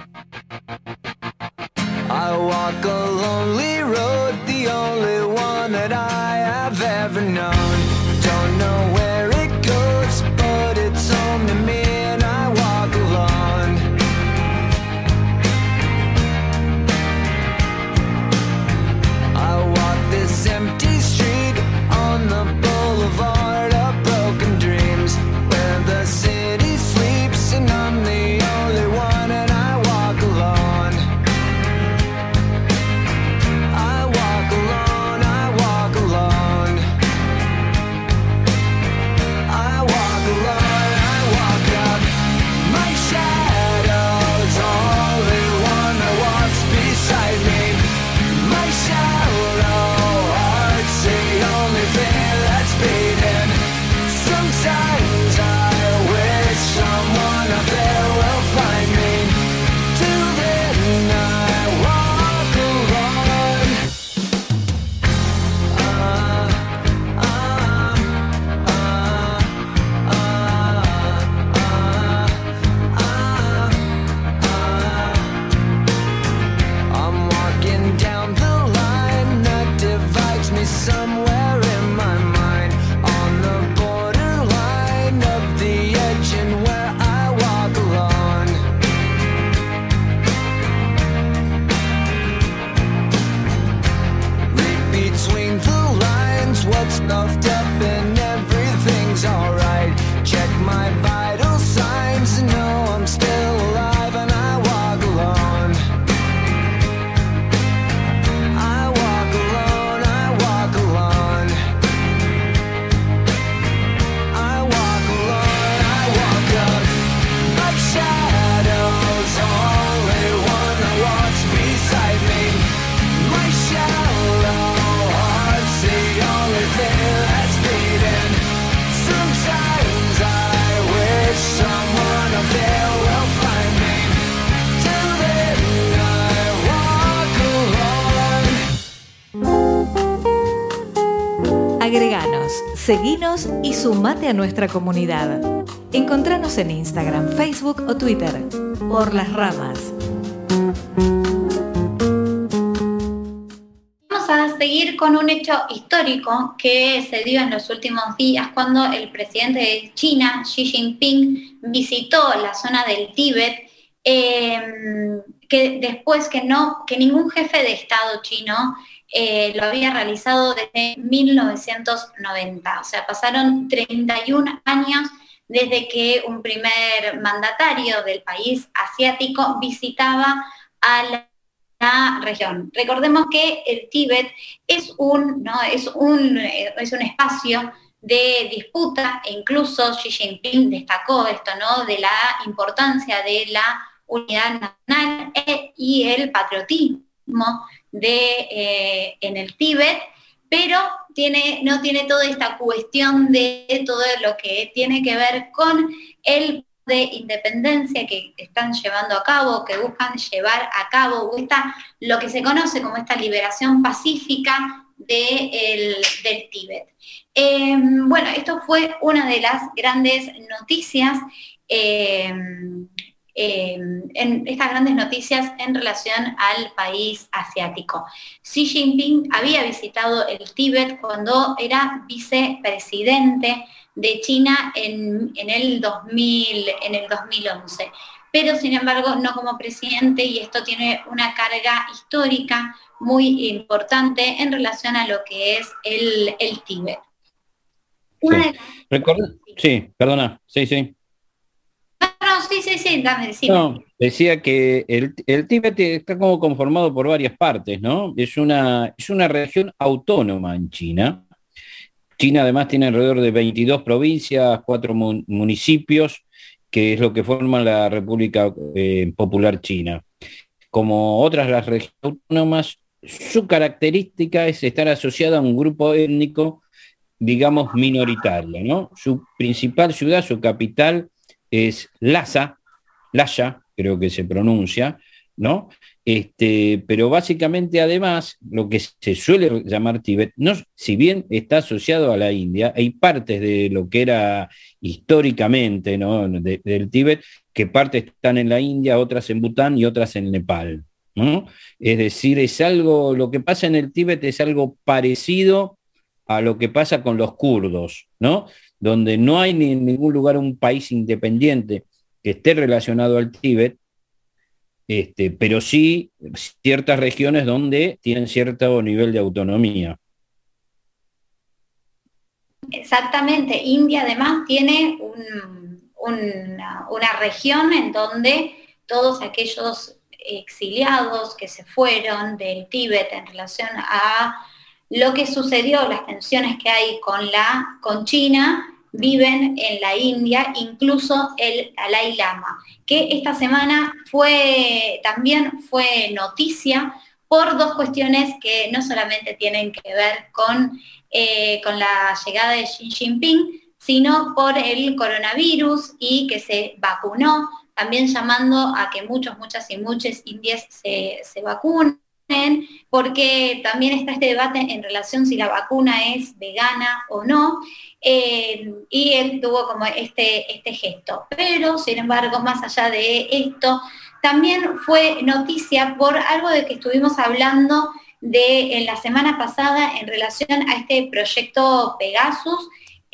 I walk a lonely road, the only one that I have ever known. Don't know where it goes, but it's home to me and I walk alone. I walk this empty street on the boulevard of broken dreams, where the city sleeps and I'm the only one and I walk alone. I walk alone, I walk alone. I walk alone, I walk up. My shadow's only one that walks beside me. My shallow heart's the only thing that's beating. Sometimes I wish someone up there will find me. Till then I walk alone. Uh, uh, uh, uh, uh, uh, I'm walking down the line that divides me somewhere in my mind, on the borderline of the edge and where I walk alone. Read between the lines, what's puffed up and everything's alright. Check my vital signs and know I'm still alive and I walk alone. I walk alone, I walk alone. I walk alone, I walk up. My shadow's only one that walks beside me. My shallow heart's the only thing that's beating. Sometimes I wish someone up there will find me. Till then I walk alone. Agreganos, seguinos y sumate a nuestra comunidad. Encontranos en Instagram, Facebook o Twitter. Por las Ramas. Vamos a seguir con un hecho histórico que se dio en los últimos días cuando el presidente de China, Xi Jinping, visitó la zona del Tíbet, eh, que después que, no, que ningún jefe de Estado chino eh, lo había realizado desde mil novecientos noventa. O sea, pasaron treinta y un años desde que un primer mandatario del país asiático visitaba a la la región. Recordemos que el Tíbet es un, ¿no? es un, es un espacio de disputa e incluso Xi Jinping destacó esto, ¿no? De la importancia de la unidad nacional e, y el patriotismo de, eh, en el Tíbet, pero tiene, no tiene toda esta cuestión de todo lo que tiene que ver con el de independencia que están llevando a cabo, que buscan llevar a cabo, o esta, lo que se conoce como esta liberación pacífica de el, del Tíbet. Eh, bueno, esto fue una de las grandes noticias, eh, eh, en estas grandes noticias en relación al país asiático. Xi Jinping había visitado el Tíbet cuando era vicepresidente de China en, en, el dos mil, en el dos mil once, pero sin embargo no como presidente, y esto tiene una carga histórica muy importante en relación a lo que es el, el Tíbet. Sí. Recuerda, sí, perdona, sí, sí. No, sí, sí, sí, dame, decime. No, decía que el, el Tíbet está como conformado por varias partes, ¿no? Es una, es una región autónoma en China. China además tiene alrededor de veintidós provincias, cuatro mun municipios, que es lo que forma la República eh, Popular China. Como otras las regiones autónomas, su característica es estar asociada a un grupo étnico, digamos, minoritario, ¿no? Su principal ciudad, su capital, es Lhasa, Lhasa, creo que se pronuncia, ¿no? Este, pero básicamente, además, lo que se suele llamar Tíbet, no, si bien está asociado a la India, hay partes de lo que era históricamente, ¿no?, de, del Tíbet, que partes están en la India, otras en Bután y otras en Nepal, ¿no? Es decir, es algo, lo que pasa en el Tíbet es algo parecido a lo que pasa con los kurdos, ¿no? Donde no hay ni en ningún lugar un país independiente que esté relacionado al Tíbet, este, pero sí ciertas regiones donde tienen cierto nivel de autonomía. Exactamente, India además tiene un, una, una región en donde todos aquellos exiliados que se fueron del Tíbet en relación a lo que sucedió, las tensiones que hay con, la, con China, viven en la India, incluso el Dalai Lama, que esta semana fue, también fue noticia por dos cuestiones que no solamente tienen que ver con, eh, con la llegada de Xi Jinping, sino por el coronavirus y que se vacunó, también llamando a que muchos, muchas y muchos indios se, se vacunen, porque también está este debate en relación si la vacuna es vegana o no, eh, y él tuvo como este, este gesto. Pero, sin embargo, más allá de esto, también fue noticia por algo de que estuvimos hablando de, en la semana pasada en relación a este proyecto Pegasus,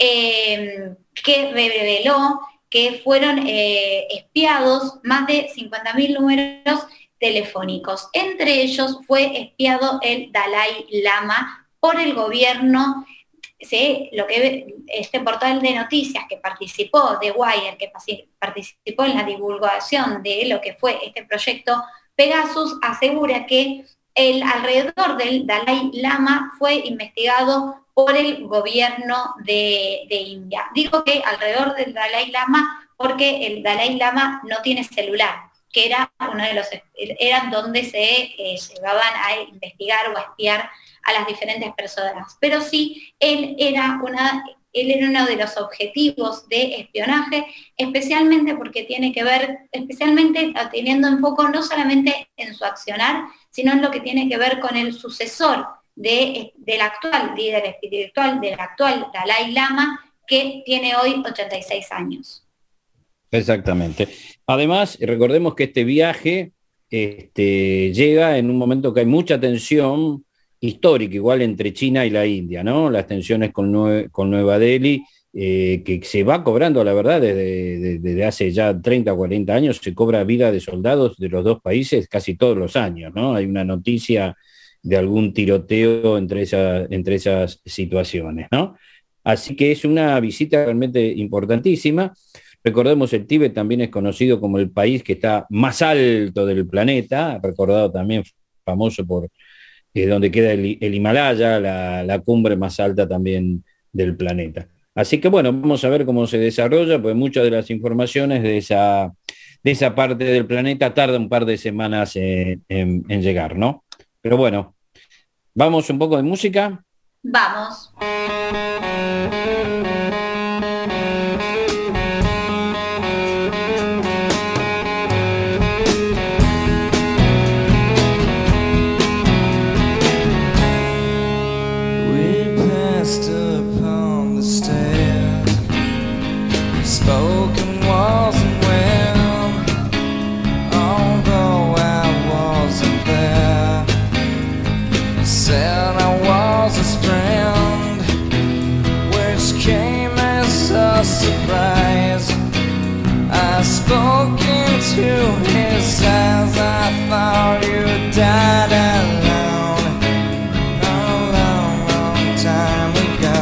eh, que reveló que fueron eh, espiados más de cincuenta mil números telefónicos. Entre ellos fue espiado el Dalai Lama por el gobierno. Sí, lo que este portal de noticias que participó, de Wire, que participó en la divulgación de lo que fue este proyecto Pegasus, asegura que el alrededor del Dalai Lama fue investigado por el gobierno de, de India. Digo que alrededor del Dalai Lama porque el Dalai Lama no tiene celular, que era uno de los, eran donde se eh, llevaban a investigar o a espiar a las diferentes personas. Pero sí, él era, una, él era uno de los objetivos de espionaje, especialmente porque tiene que ver, especialmente teniendo en foco no solamente en su accionar, sino en lo que tiene que ver con el sucesor de, del actual líder espiritual, del actual Dalai Lama, que tiene hoy ochenta y seis años. Exactamente. Además, recordemos que este viaje este, llega en un momento que hay mucha tensión histórica, igual entre China y la India, ¿no? Las tensiones con, Nue con Nueva Delhi, eh, que se va cobrando, la verdad, desde, desde, desde hace ya treinta o cuarenta años, se cobra vida de soldados de los dos países casi todos los años, ¿no? Hay una noticia de algún tiroteo entre, esa, entre esas situaciones, ¿no? Así que es una visita realmente importantísima. Recordemos, el Tíbet también es conocido como el país que está más alto del planeta, recordado también, famoso por eh, donde queda el, el Himalaya, la, la cumbre más alta también del planeta. Así que bueno, vamos a ver cómo se desarrolla, pues muchas de las informaciones de esa, de esa parte del planeta tardan un par de semanas en, en, en llegar, ¿no? Pero bueno, vamos un poco de música. Vamos. We passed upon the stair, spoken wasn't well, although I wasn't there. Said I was his friend, which came as a surprise. I spoke into his eyes, I thought you died alone a long, long time ago.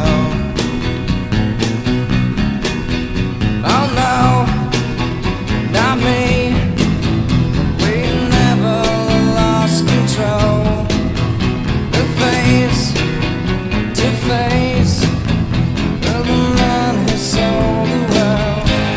Oh no, not me, we never lost control. The face to face of the man who sold the world.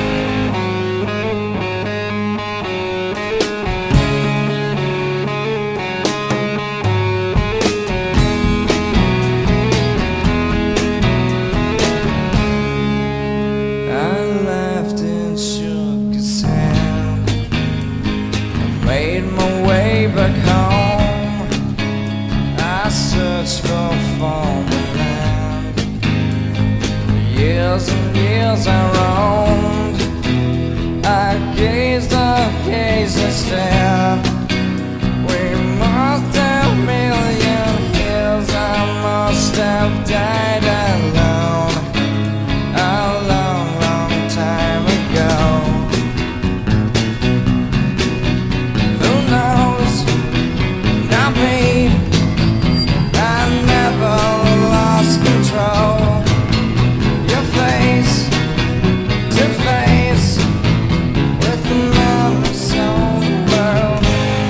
I laughed and shook his hand, I made my way back home. I searched for former land. For years and years I roamed, I gazed, I gazed and stared. We must have million years, I must have died alone a long, long time ago. Who knows? Not me, I never lost control. Your face to face with the man who sold the world.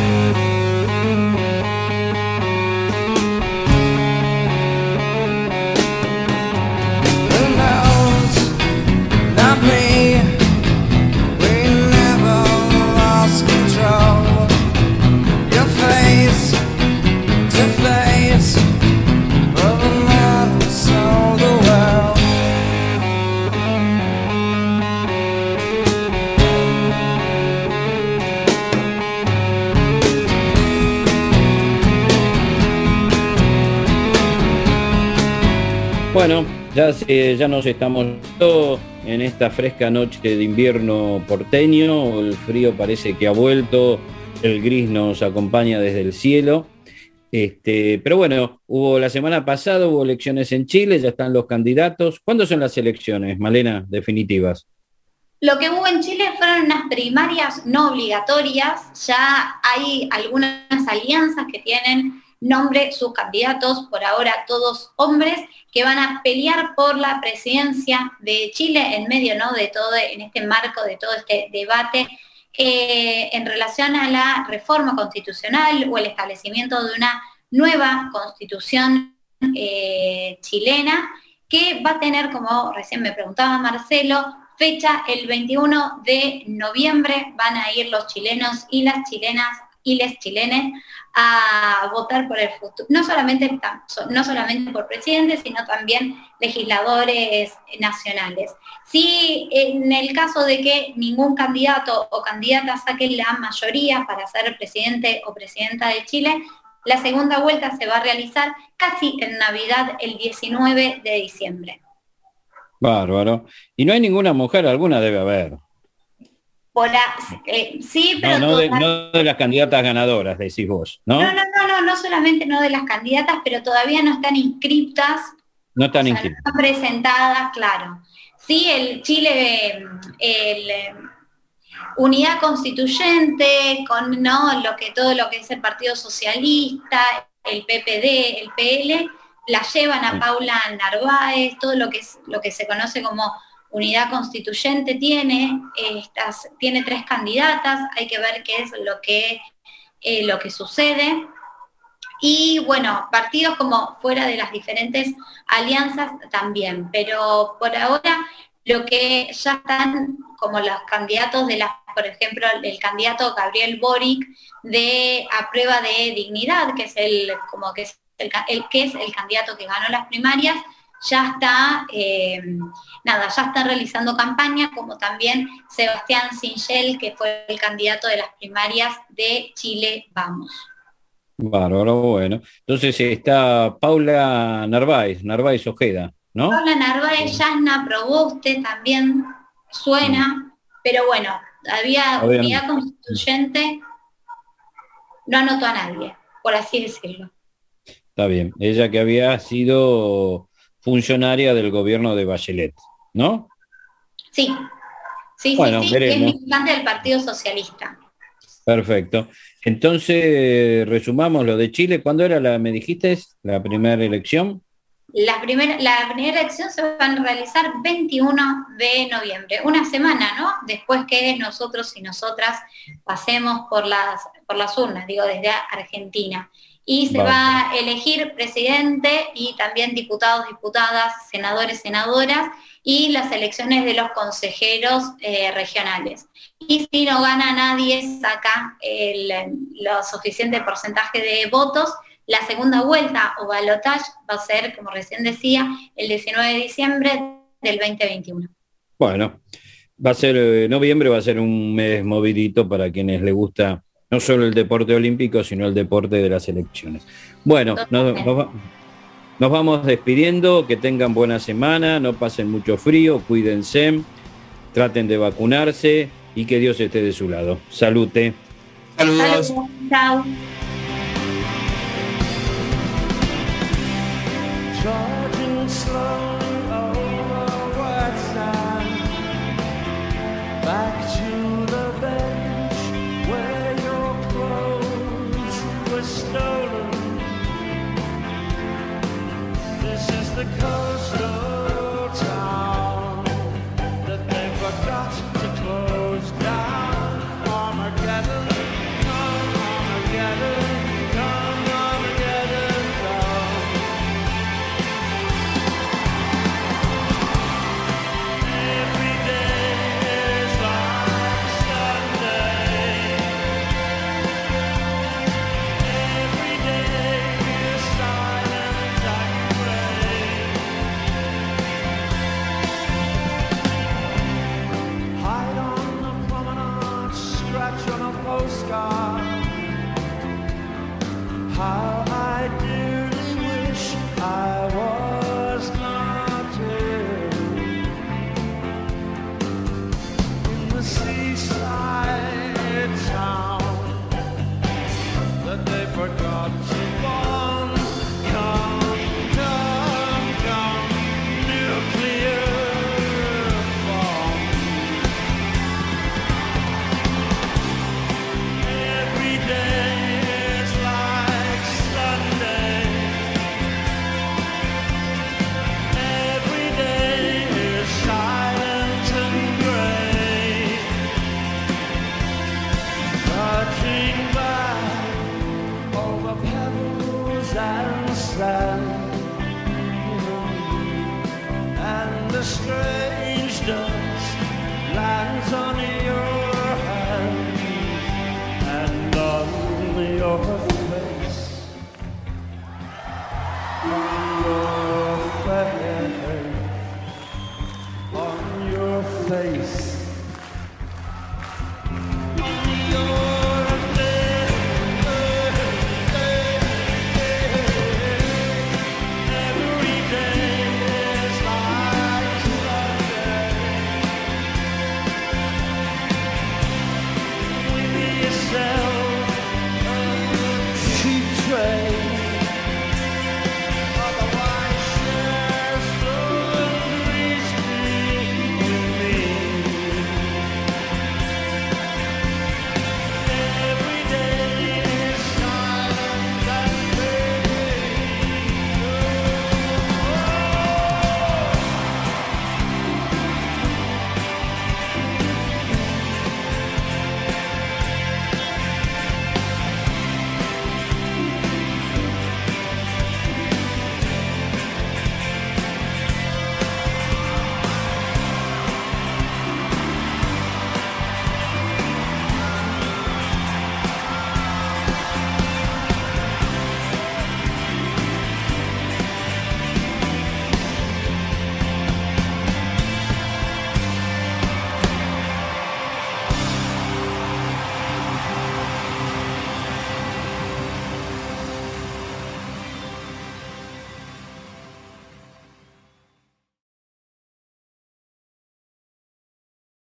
Who knows? Not me, we never lost control. Your face to face of the man who sold the world. Bueno, ya, se- ya nos estamos viendo en esta fresca noche de invierno porteño. El frío parece que ha vuelto, el gris nos acompaña desde el cielo. Este, pero bueno, hubo la semana pasada, hubo elecciones en Chile, ya están los candidatos. ¿Cuándo son las elecciones, Malena, definitivas? Lo que hubo en Chile fueron unas primarias no obligatorias, ya hay algunas alianzas que tienen nombre sus candidatos, por ahora todos hombres, que van a pelear por la presidencia de Chile en medio, ¿no?, de todo, en este marco de todo este debate eh, en relación a la reforma constitucional o el establecimiento de una nueva constitución eh, chilena, que va a tener, como recién me preguntaba Marcelo, fecha el veintiuno de noviembre. Van a ir los chilenos y las chilenas y les chilenes a votar por el futuro, no solamente, no solamente por presidente, sino también legisladores nacionales. Si en el caso de que ningún candidato o candidata saque la mayoría para ser presidente o presidenta de Chile, la segunda vuelta se va a realizar casi en Navidad, el diecinueve de diciembre. Bárbaro. Y no hay ninguna mujer, alguna debe haber. Por a, eh, sí, pero No, no, de, todas, no de las candidatas ganadoras, decís vos, ¿no? no, no, no, no, no solamente no de las candidatas, pero todavía no están inscriptas, No están o sea, inscritas. no están presentadas, claro. Sí, el Chile, el eh, unidad constituyente, con no lo que todo lo que es el Partido Socialista, el P P D, el P L, la llevan a Sí. Paula Narváez, todo lo que es lo que se conoce como unidad constituyente tiene estas, tiene tres candidatas, hay que ver qué es lo que, eh, lo que sucede. Y bueno, partidos como fuera de las diferentes alianzas también, pero por ahora lo que ya están como los candidatos de las, por ejemplo, el candidato Gabriel Boric de A Prueba de Dignidad, que es el como que es el, el que es el candidato que ganó las primarias, ya está, eh, nada, ya está realizando campaña, como también Sebastián Sichel, que fue el candidato de las primarias de Chile Vamos. Bárbaro, bueno. Entonces está Paula Narváez, Narváez Ojeda, ¿no? Paula Narváez, Yasna Proboste también suena, mm. pero bueno, había unidad constituyente, no anotó a nadie, por así decirlo. Está bien, ella que había sido funcionaria del gobierno de Bachelet, ¿no? Sí, sí, bueno, sí, sí, veremos. que es militante del Partido Socialista. Perfecto. Entonces, resumamos lo de Chile. ¿Cuándo era la, me dijiste, la primera elección? La primera, la primera elección se va a realizar veintiuno de noviembre, una semana, ¿no? Después que nosotros y nosotras pasemos por las, por las urnas, digo, desde Argentina. Y se vale. va a elegir presidente y también diputados, diputadas, senadores, senadoras, y las elecciones de los consejeros eh, regionales. Y si no gana nadie, saca el, lo suficiente porcentaje de votos, la segunda vuelta o balotage va a ser, como recién decía, el diecinueve de diciembre del veinte veintiuno. Bueno, va a ser, eh, noviembre va a ser un mes movidito para quienes les gusta no solo el deporte olímpico, sino el deporte de las elecciones. Bueno, nos, nos, nos vamos despidiendo, que tengan buena semana, no pasen mucho frío, cuídense, traten de vacunarse y que Dios esté de su lado. Salute. Saludos. Saludos. Chao. Charging slowly over white sand, back to the bench where your clothes were stolen. This is the coastal town that they forgot to close down. Armageddon, come Armageddon, come Armageddon, come. Every day is like Sunday. Every day is silent and gray. Hide on the promenade, scratch on a postcard. How I dearly wish I was not here. In the seaside town.